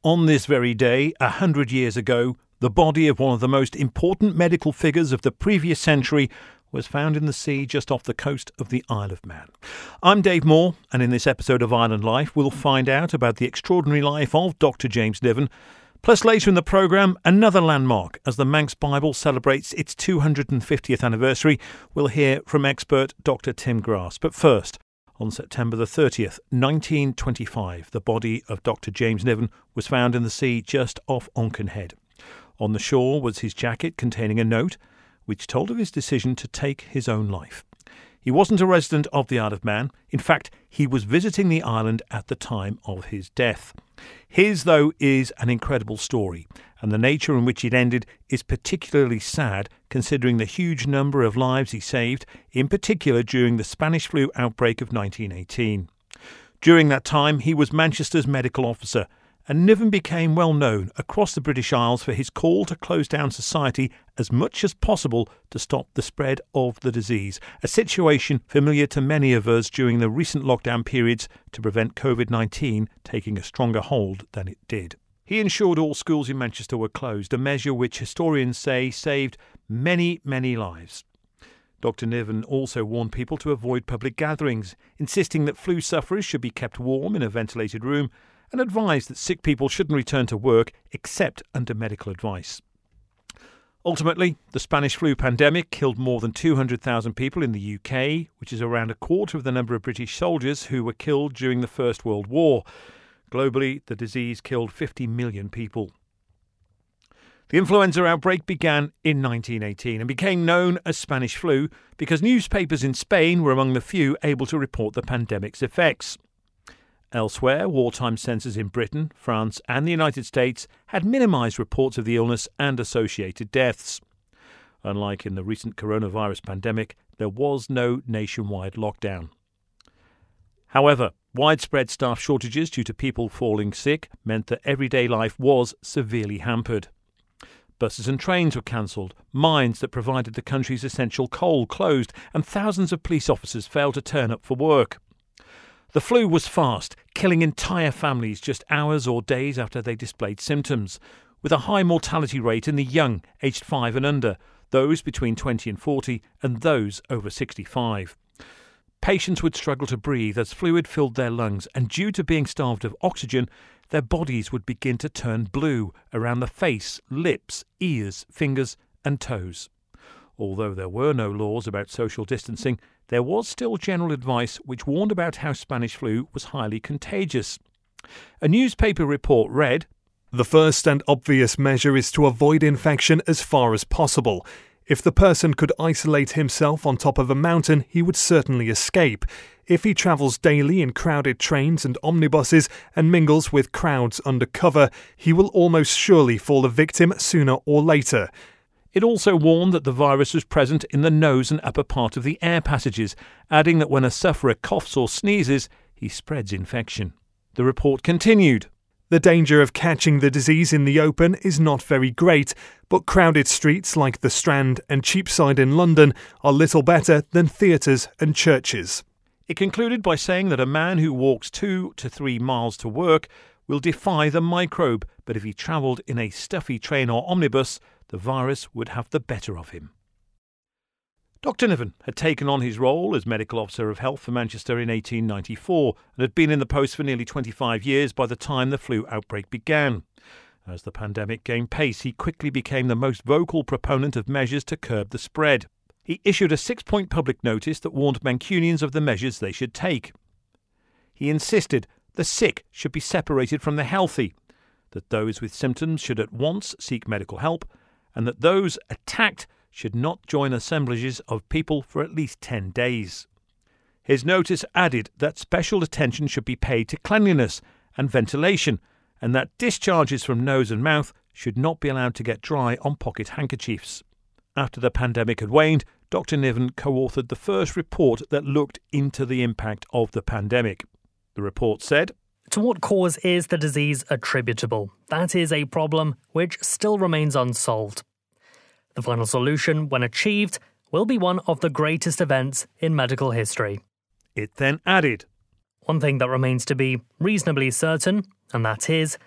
On this very day, 100 years ago, the body of one of the most important medical figures of the previous century was found in the sea just off the coast of the Isle of Man. I'm Dave Moore, and in this episode of Island Life, we'll find out about the extraordinary life of Dr. James Niven. Plus, later in the programme, another landmark as the Manx Bible celebrates its 250th anniversary. We'll hear from expert Dr. Tim Grass. But first, on September the 30th, 1925, the body of Dr. James Niven was found in the sea just off Onken Head. On the shore was his jacket containing a note which told of his decision to take his own life. He wasn't a resident of the Isle of Man. In fact, he was visiting the island at the time of his death. His, though, is an incredible story, and the nature in which it ended is particularly sad considering the huge number of lives he saved, in particular during the Spanish flu outbreak of 1918. During that time, he was Manchester's medical officer, and Niven became well known across the British Isles for his call to close down society as much as possible to stop the spread of the disease, a situation familiar to many of us during the recent lockdown periods to prevent COVID-19 taking a stronger hold than it did. He ensured all schools in Manchester were closed, a measure which historians say saved many, many lives. Dr. Niven also warned people to avoid public gatherings, insisting that flu sufferers should be kept warm in a ventilated room, and advised that sick people shouldn't return to work except under medical advice. Ultimately, the Spanish flu pandemic killed more than 200,000 people in the UK, which is around a quarter of the number of British soldiers who were killed during the First World War. Globally, the disease killed 50 million people. The influenza outbreak began in 1918 and became known as Spanish flu because newspapers in Spain were among the few able to report the pandemic's effects. Elsewhere, wartime censors in Britain, France and the United States had minimised reports of the illness and associated deaths. Unlike in the recent coronavirus pandemic, there was no nationwide lockdown. However, widespread staff shortages due to people falling sick meant that everyday life was severely hampered. Buses and trains were cancelled, mines that provided the country's essential coal closed, and thousands of police officers failed to turn up for work. The flu was fast, killing entire families just hours or days after they displayed symptoms, with a high mortality rate in the young, aged 5 and under, those between 20 and 40, and those over 65. Patients would struggle to breathe as fluid filled their lungs, and due to being starved of oxygen, their bodies would begin to turn blue around the face, lips, ears, fingers and toes. Although there were no laws about social distancing, there was still general advice which warned about how Spanish flu was highly contagious. A newspaper report read, "The first and obvious measure is to avoid infection as far as possible. If the person could isolate himself on top of a mountain, he would certainly escape. If he travels daily in crowded trains and omnibuses and mingles with crowds under cover, he will almost surely fall a victim sooner or later." It also warned that the virus was present in the nose and upper part of the air passages, adding that when a sufferer coughs or sneezes, he spreads infection. The report continued. "The danger of catching the disease in the open is not very great, but crowded streets like the Strand and Cheapside in London are little better than theatres and churches." It concluded by saying that a man who walks 2 to 3 miles to work will defy the microbe, but if he travelled in a stuffy train or omnibus, the virus would have the better of him. Dr. Niven had taken on his role as Medical Officer of Health for Manchester in 1894 and had been in the post for nearly 25 years by the time the flu outbreak began. As the pandemic gained pace, he quickly became the most vocal proponent of measures to curb the spread. He issued a 6-point public notice that warned Mancunians of the measures they should take. He insisted the sick should be separated from the healthy, that those with symptoms should at once seek medical help, and that those attacked should not join assemblages of people for at least 10 days. His notice added that special attention should be paid to cleanliness and ventilation, and that discharges from nose and mouth should not be allowed to get dry on pocket handkerchiefs. After the pandemic had waned, Dr. Niven co-authored the first report that looked into the impact of the pandemic. The report said, "To what cause is the disease attributable? That is a problem which still remains unsolved. The final solution, when achieved, will be one of the greatest events in medical history." It then added, "One thing that remains to be reasonably certain, and that is,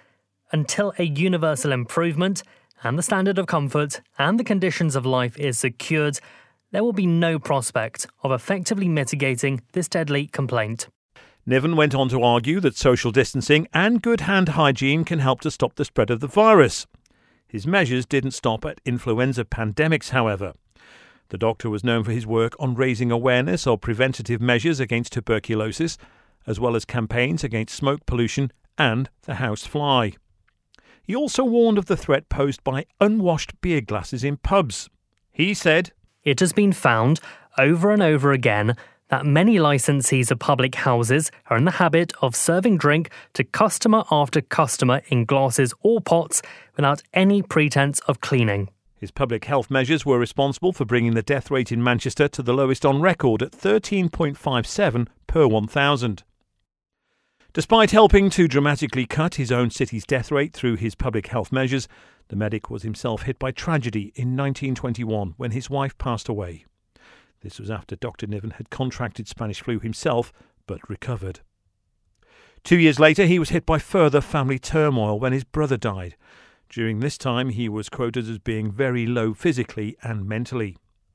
Until a universal improvement and the standard of comfort and the conditions of life is secured, there will be no prospect of effectively mitigating this deadly complaint. Niven went on to argue that social distancing and good hand hygiene can help to stop the spread of the virus. His measures didn't stop at influenza pandemics, however. The doctor was known for his work on raising awareness of preventative measures against tuberculosis, as well as campaigns against smoke pollution and the house fly. He also warned of the threat posed by unwashed beer glasses in pubs. He said, "It has been found over and over again that many licensees of public houses are in the habit of serving drink to customer after customer in glasses or pots without any pretense of cleaning." His public health measures were responsible for bringing the death rate in Manchester to the lowest on record at 13.57 per 1,000. Despite helping to dramatically cut his own city's death rate through his public health measures, the medic was himself hit by tragedy in 1921 when his wife passed away. This was after Dr. Niven had contracted Spanish flu himself, but recovered. 2 years later, he was hit by further family turmoil when his brother died. During this time, he was quoted as being very low physically and mentally.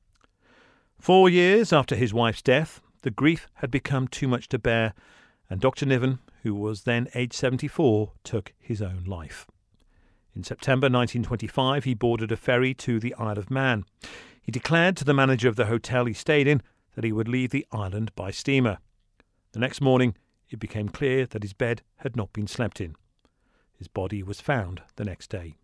4 years after his wife's death, the grief had become too much to bear, and Dr. Niven, who was then aged 74, took his own life. In September 1925, he boarded a ferry to the Isle of Man. He declared to the manager of the hotel he stayed in that he would leave the island by steamer. The next morning, it became clear that his bed had not been slept in. His body was found the next day.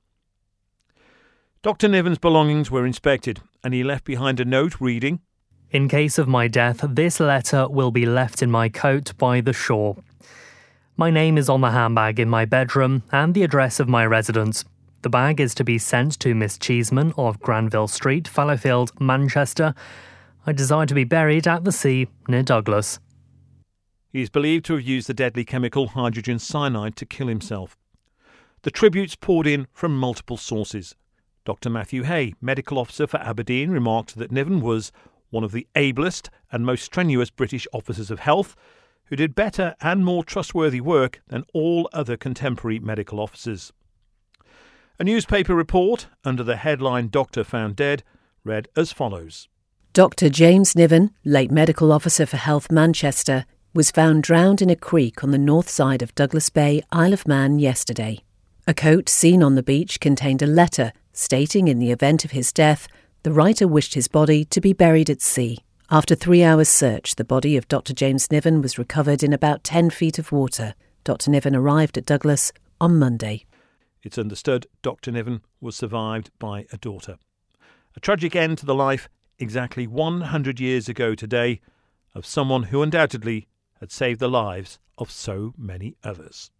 Dr. Niven's belongings were inspected, and he left behind a note reading, "In case of my death, this letter will be left in my coat by the shore. My name is on the handbag in my bedroom and the address of my residence. The bag is to be sent to Miss Cheeseman of Granville Street, Fallowfield, Manchester. I desire to be buried at the sea near Douglas." He is believed to have used the deadly chemical hydrogen cyanide to kill himself. The tributes poured in from multiple sources. Dr. Matthew Hay, medical officer for Aberdeen, remarked that Niven was one of the ablest and most strenuous British officers of health, who did better and more trustworthy work than all other contemporary medical officers. A newspaper report, under the headline "Doctor Found Dead," read as follows. Dr. James Niven, late Medical Officer for Health Manchester, was found drowned in a creek on the north side of Douglas Bay, Isle of Man, yesterday. A coat seen on the beach contained a letter stating in the event of his death, the writer wished his body to be buried at sea. After 3 hours' search, the body of Dr. James Niven was recovered in about 10 feet of water. Dr. Niven arrived at Douglas on Monday. It's understood Dr. Niven was survived by a daughter. A tragic end to the life, exactly 100 years ago today, of someone who undoubtedly had saved the lives of so many others.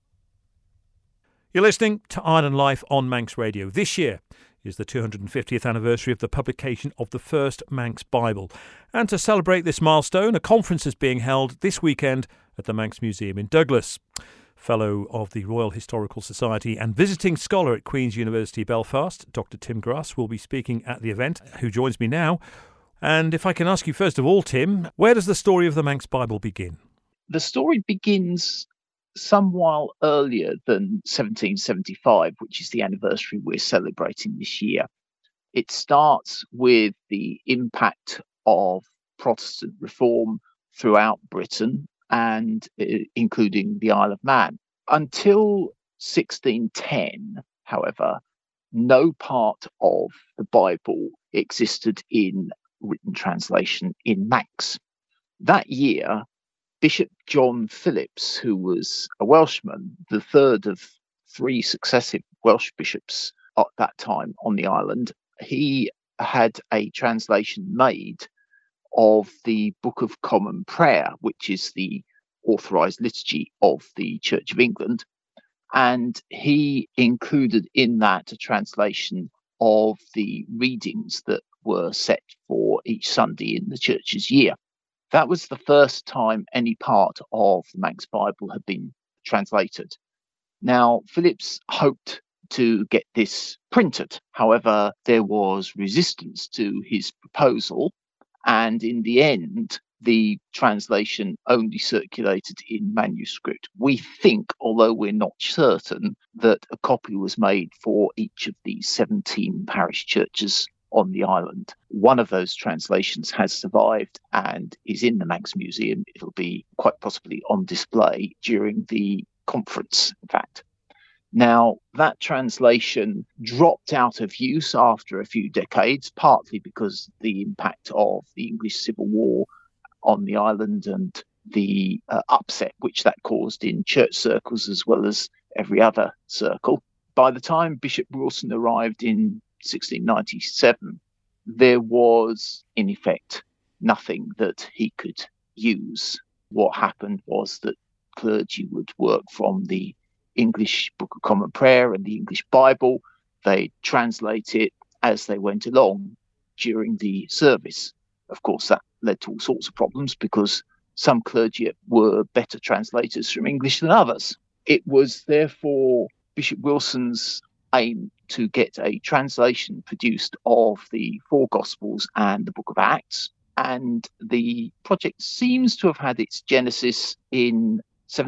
You're listening to Island Life on Manx Radio. This year is the 250th anniversary of the publication of the first Manx Bible. And to celebrate this milestone, a conference is being held this weekend at the Manx Museum in Douglas. Fellow of the Royal Historical Society and visiting scholar at Queen's University Belfast, Dr. Tim Grass, will be speaking at the event, who joins me now. And if I can ask you first of all, Tim, where does the story of the Manx Bible begin? The story begins some while earlier than 1775, which is the anniversary we're celebrating this year. It starts with the impact of Protestant reform throughout Britain and including the Isle of Man. Until 1610, however, no part of the Bible existed in written translation in Manx. That year, Bishop John Phillips, who was a Welshman, the third of three successive Welsh bishops at that time on the island, he had a translation made of the Book of Common Prayer, which is the authorised liturgy of the Church of England. And he included in that a translation of the readings that were set for each Sunday in the church's year. That was the first time any part of the Manx Bible had been translated. Now, Phillips hoped to get this printed. However, there was resistance to his proposal, and in the end, the translation only circulated in manuscript. We think, although we're not certain, that a copy was made for each of the 17 parish churches on the island. One of those translations has survived and is in the Manx Museum. It'll be quite possibly on display during the conference, in fact. Now, that translation dropped out of use after a few decades, partly because the impact of the English Civil War on the island and the upset which that caused in church circles as well as every other circle. By the time Bishop Wilson arrived in 1697, there was, in effect, nothing that he could use. What happened was that clergy would work from the English Book of Common Prayer and the English Bible. They translate it as they went along during the service. Of course, that led to all sorts of problems because some clergy were better translators from English than others. It was therefore Bishop Wilson's aim to get a translation produced of the four Gospels and the Book of Acts. And the project seems to have had its genesis in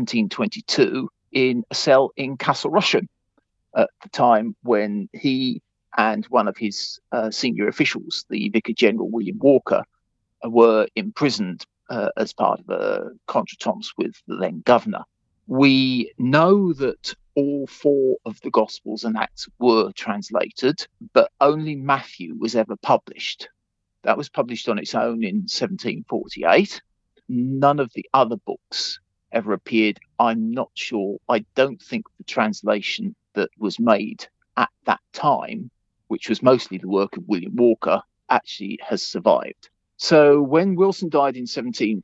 1722 in a cell in Castle Rushen at the time when he and one of his senior officials, the Vicar General William Walker, were imprisoned as part of a contretemps with the then governor. We know that all four of the Gospels and Acts were translated, but only Matthew was ever published. That was published on its own in 1748. None of the other books ever appeared. I'm not sure. I don't think the translation that was made at that time, which was mostly the work of William Walker, actually has survived. So when Wilson died in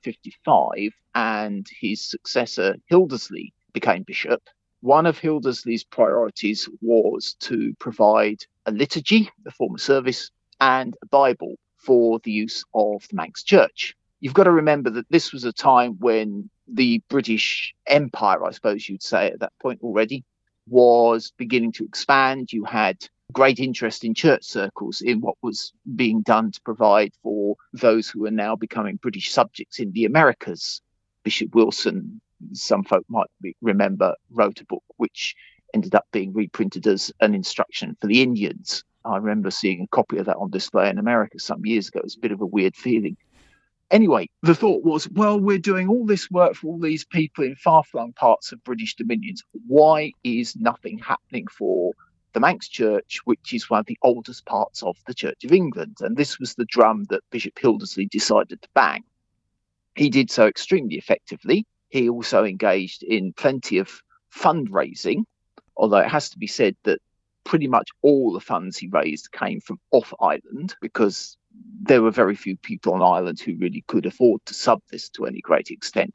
1755 and his successor Hildesley became bishop, one of Hildesley's priorities was to provide a liturgy, a form of service, and a Bible for the use of the Manx Church. You've got to remember that this was a time when the British Empire, I suppose you'd say at that point already, was beginning to expand. You had great interest in church circles in what was being done to provide for those who are now becoming British subjects in the Americas. Bishop Wilson, some folk might remember, wrote a book which ended up being reprinted as an instruction for the Indians. I remember seeing a copy of that on display in America some years ago. It was a bit of a weird feeling. Anyway, the thought was, well, we're doing all this work for all these people in far-flung parts of British dominions. Why is nothing happening for the Manx Church, which is one of the oldest parts of the Church of England? And this was the drum that Bishop Hildesley decided to bang. He did so extremely effectively. He also engaged in plenty of fundraising, although it has to be said that pretty much all the funds he raised came from off island because there were very few people on island who really could afford to sub this to any great extent.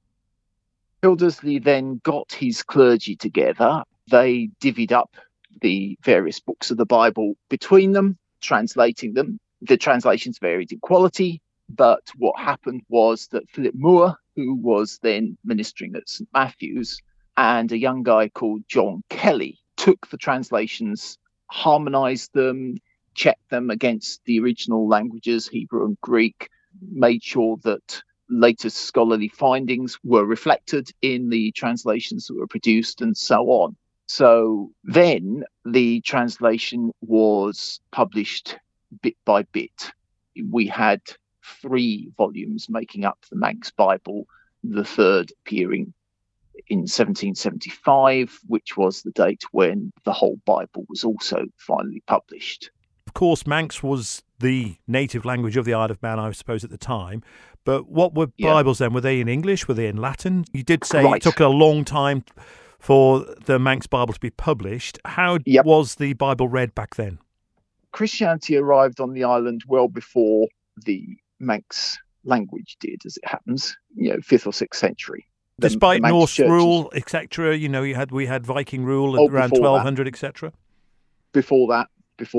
Hildesley then got his clergy together. They divvied up the various books of the Bible between them, translating them. The translations varied in quality, but what happened was that Philip Moore, who was then ministering at St. Matthew's, and a young guy called John Kelly took the translations, harmonized them, checked them against the original languages, Hebrew and Greek, made sure that latest scholarly findings were reflected in the translations that were produced, and so on. So then the translation was published bit by bit. We had 3 volumes making up the Manx Bible, the third appearing in 1775, which was the date when the whole Bible was also finally published. Of course, Manx was the native language of the Isle of Man, I suppose, at the time. But what were Bibles then? Were they in English? Were they in Latin? You did say It took a long time for the Manx Bible to be published. How was the Bible read back then? Christianity arrived on the island well before the Manx language did, as it happens, 5th or 6th century. Despite Norse rule, etc., we had Viking rule around 1200, etc. Before that.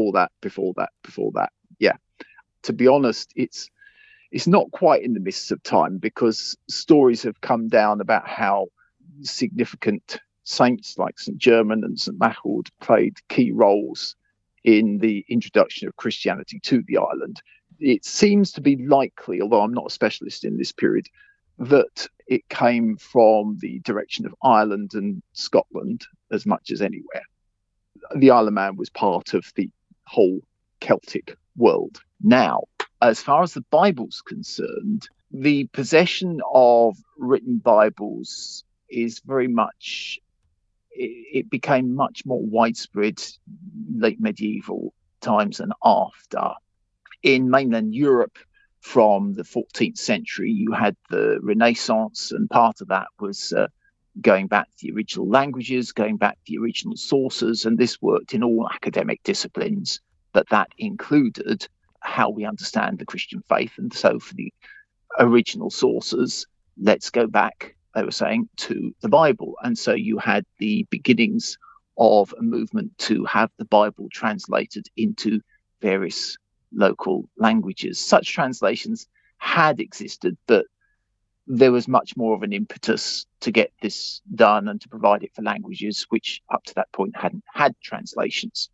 Yeah. To be honest, it's not quite in the mists of time, because stories have come down about how significant saints like St. German and St. Mahud played key roles in the introduction of Christianity to the island. It seems to be likely, although I'm not a specialist in this period, that it came from the direction of Ireland and Scotland as much as anywhere. The Isle of Man was part of the whole Celtic world. Now, as far as the Bible's concerned, the possession of written Bibles is very much, it became much more widespread late medieval times and after. In mainland Europe, from the 14th century, you had the Renaissance, and part of that was going back to the original languages, going back to the original sources, and this worked in all academic disciplines, but that included how we understand the Christian faith. And so for the original sources, let's go back, they were saying, to the Bible. And so you had the beginnings of a movement to have the Bible translated into various local languages. Such translations had existed, but there was much more of an impetus to get this done and to provide it for languages which up to that point hadn't had translations.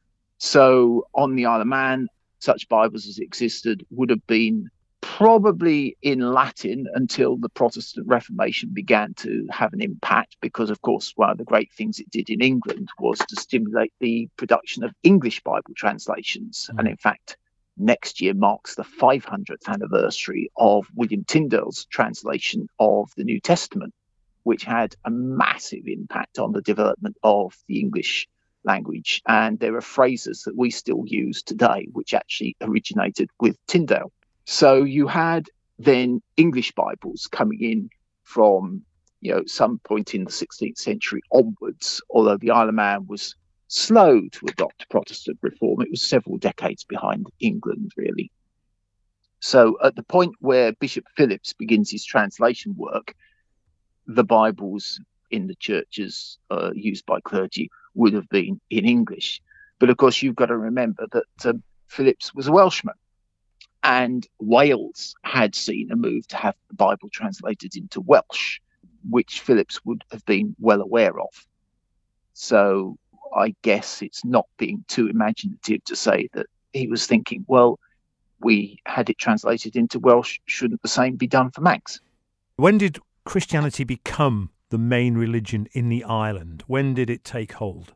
So on the Isle of Man, such Bibles as existed would have been probably in Latin until the Protestant Reformation began to have an impact, because, of course, one of the great things it did in England was to stimulate the production of English Bible translations. And in fact, next year marks the 500th anniversary of William Tyndale's translation of the New Testament, which had a massive impact on the development of the English language. And there are phrases that we still use today which actually originated with Tyndale. So you had then English Bibles coming in from, some point in the 16th century onwards, although the Isle of Man was slow to adopt Protestant reform. It was several decades behind England, really. So at the point where Bishop Phillips begins his translation work, the Bibles in the churches used by clergy would have been in English. But of course, you've got to remember that Phillips was a Welshman, and Wales had seen a move to have the Bible translated into Welsh, which Phillips would have been well aware of. So I guess it's not being too imaginative to say that he was thinking, well, we had it translated into Welsh, shouldn't the same be done for Manx? When did Christianity become the main religion in the island? When did it take hold?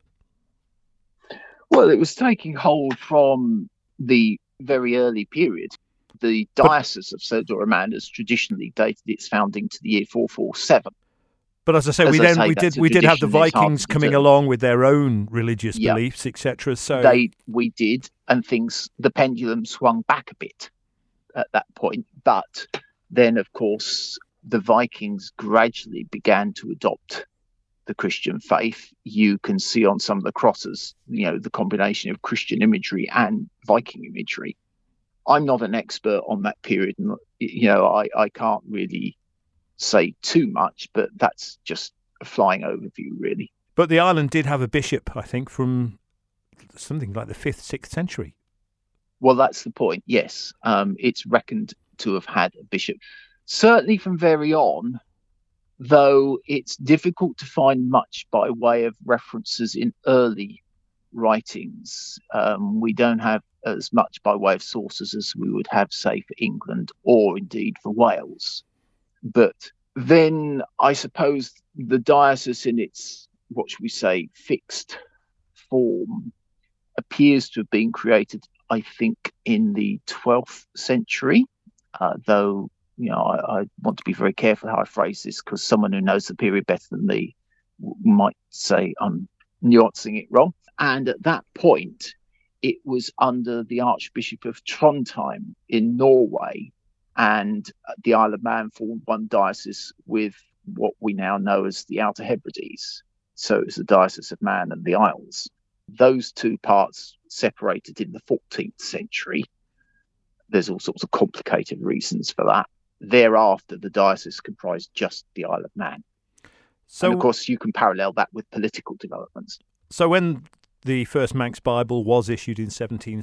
Well, it was taking hold from the very early period. The Diocese of Sodor-Aman has traditionally dated its founding to the year 447. But as I say, we did have the Vikings coming along with their own religious beliefs, etc. So we did, and the pendulum swung back a bit at that point. But then, of course, the Vikings gradually began to adopt the Christian faith. You can see on some of the crosses, the combination of Christian imagery and Viking imagery. I'm not an expert on that period, and I can't really say too much, but that's just a flying overview, really. But the island did have a bishop, I think, from something like the 5th, 6th century. Well, that's the point, yes. It's reckoned to have had a bishop, certainly from very on, though it's difficult to find much by way of references in early writings. We don't have as much by way of sources as we would have, say, for England or indeed for Wales. But then I suppose the diocese in its, what should we say, fixed form appears to have been created, I think, in the 12th century, though, I want to be very careful how I phrase this, because someone who knows the period better than me might say I'm nuancing it wrong. And at that point, it was under the Archbishop of Trondheim in Norway, and the Isle of Man formed one diocese with what we now know as the Outer Hebrides. So it's the Diocese of Man and the Isles. Those two parts separated in the 14th century. There's all sorts of complicated reasons for that. Thereafter, the diocese comprised just the Isle of Man. So, and of course, you can parallel that with political developments. So when the first Manx Bible was issued in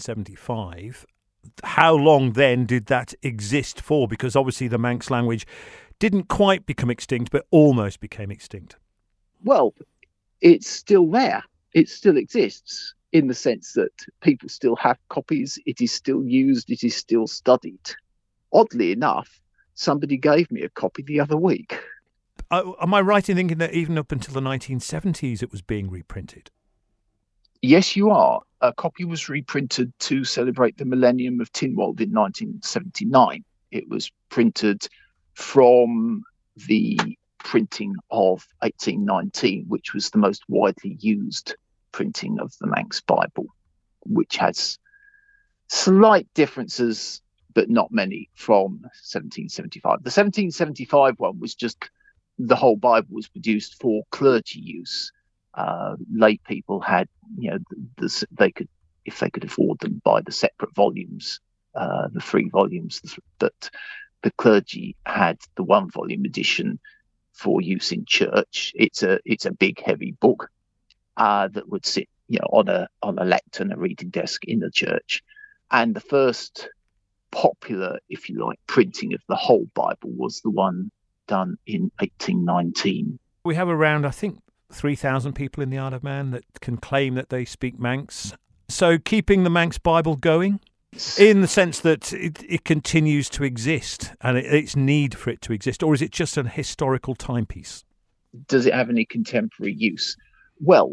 1775, how long then did that exist for? Because obviously the Manx language didn't quite become extinct, but almost became extinct. Well, it's still there. It still exists. in the sense that people still have copies, it is still used, it is still studied. Oddly enough, somebody gave me a copy the other week. Am I right in thinking that even up until the 1970s it was being reprinted? Yes, you are. A copy was reprinted to celebrate the millennium of Tynwald in 1979. It was printed from the printing of 1819, which was the most widely used printing of the Manx Bible, which has slight differences, but not many, from 1775. The 1775 one was just the whole Bible was produced for clergy use. Lay people had, they could, if they could afford them, buy the separate volumes, the 3 volumes, but the clergy had the 1-volume edition for use in church. It's a big, heavy book that would sit, on a lectern, a reading desk in the church. And the first popular, if you like, printing of the whole Bible was the one done in 1819. We have around, I think, 3,000 people in the Isle of Man that can claim that they speak Manx. So keeping the Manx Bible going, in the sense that it continues to exist and its need for it to exist, or is it just an historical timepiece? Does it have any contemporary use? Well,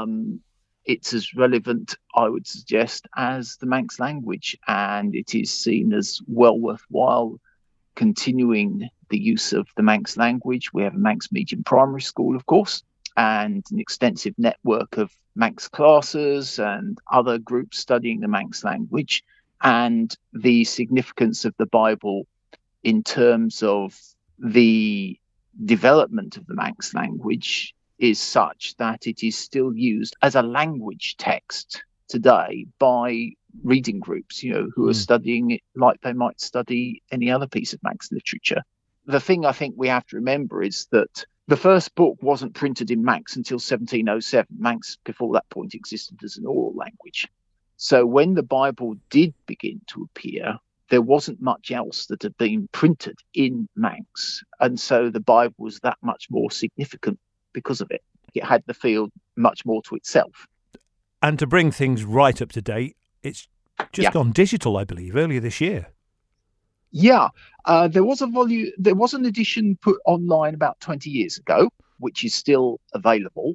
it's as relevant, I would suggest, as the Manx language, and it is seen as well worthwhile continuing the use of the Manx language. We have a Manx medium primary school, of course, and an extensive network of Manx classes and other groups studying the Manx language. And the significance of the Bible in terms of the development of the Manx language is such that it is still used as a language text today by reading groups, who are studying it like they might study any other piece of Manx literature. The thing I think we have to remember is that the first book wasn't printed in Manx until 1707. Manx, before that point, existed as an oral language. So when the Bible did begin to appear, there wasn't much else that had been printed in Manx. And so the Bible was that much more significant because of it. It had the field much more to itself. And to bring things right up to date, it's just gone digital, I believe, earlier this year. Yeah, there was an edition put online about 20 years ago, which is still available,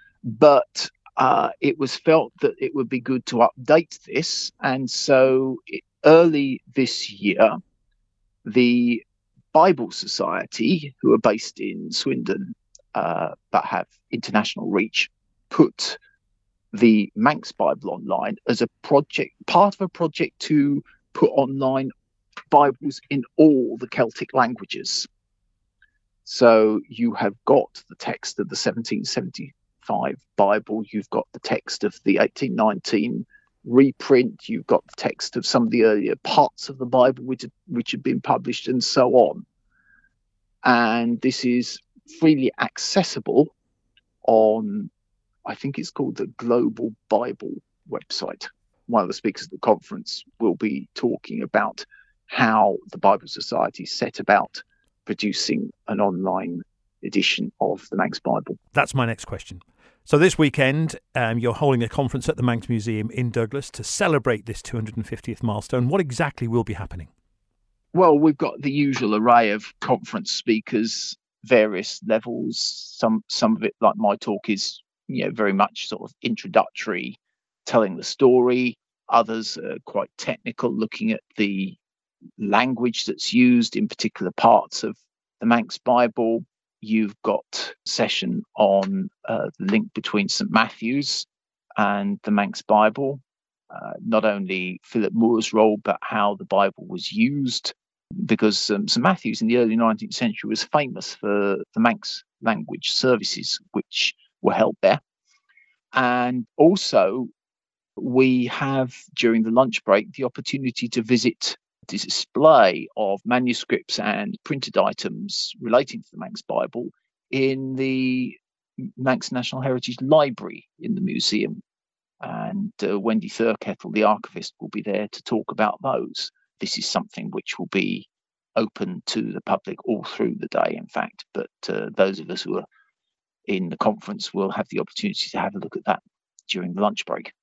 but it was felt that it would be good to update this. And so early this year, the Bible Society, who are based in Swindon, but have international reach, put the Manx Bible online as a project, part of a project to put online Bibles in all the Celtic languages. So you have got the text of the 1775 Bible, you've got the text of the 1819 reprint, you've got the text of some of the earlier parts of the Bible which had been published, and so on. And this is freely accessible on, I think it's called the Global Bible website. One of the speakers at the conference will be talking about how the Bible Society set about producing an online edition of the Manx Bible. That's my next question. So this weekend, you're holding a conference at the Manx Museum in Douglas to celebrate this 250th milestone. What exactly will be happening? Well, we've got the usual array of conference speakers, various levels. Some of it, like my talk, is very much sort of introductory, telling the story. Others are quite technical, looking at the language that's used in particular parts of the Manx Bible. You've got a session on the link between St Matthew's and the Manx Bible, not only Philip Moore's role, but how the Bible was used, because St Matthew's in the early 19th century was famous for the Manx language services which were held there. And also we have, during the lunch break, the opportunity to visit display of manuscripts and printed items relating to the Manx Bible in the Manx National Heritage Library in the museum. And Wendy Thurkettle, the archivist, will be there to talk about those. This is something which will be open to the public all through the day, in fact. But those of us who are in the conference will have the opportunity to have a look at that during the lunch break.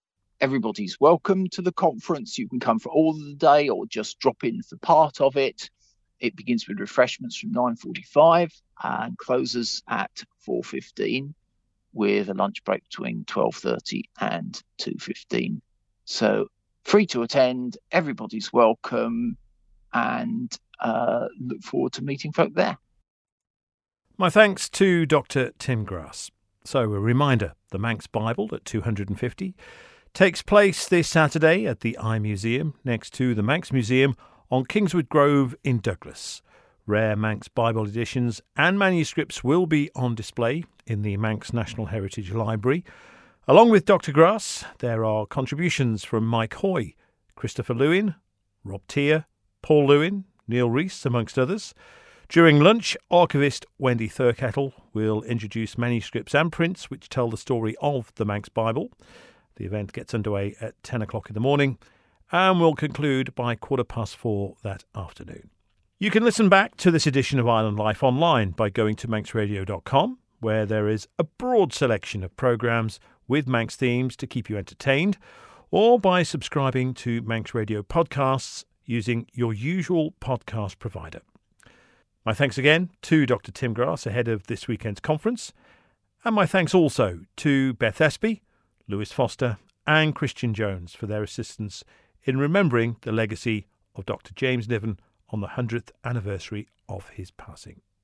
everybody's welcome to the conference. You can come for all of the day or just drop in for part of it. It begins with refreshments from 9:45 and closes at 4:15 with a lunch break between 12:30 and 2:15. So free to attend, everybody's welcome, and look forward to meeting folk there. My thanks to Dr. Tim Grass. So a reminder, the Manx Bible at 250 takes place this Saturday at the Eye Museum next to the Manx Museum on Kingswood Grove in Douglas. Rare Manx Bible editions and manuscripts will be on display in the Manx National Heritage Library. Along with Dr. Grass, there are contributions from Mike Hoy, Christopher Lewin, Rob Tier, Paul Lewin, Neil Rees, amongst others. During lunch, archivist Wendy Thurkettle will introduce manuscripts and prints which tell the story of the Manx Bible. The event gets underway at 10 o'clock in the morning and will conclude by 4:15 that afternoon. You can listen back to this edition of Island Life online by going to manxradio.com, where there is a broad selection of programmes with Manx themes to keep you entertained, or by subscribing to Manx Radio podcasts using your usual podcast provider. My thanks again to Dr. Tim Grass ahead of this weekend's conference, and my thanks also to Beth Espy, Lewis Foster and Christian Jones for their assistance in remembering the legacy of Dr. James Niven on the 100th anniversary of his passing.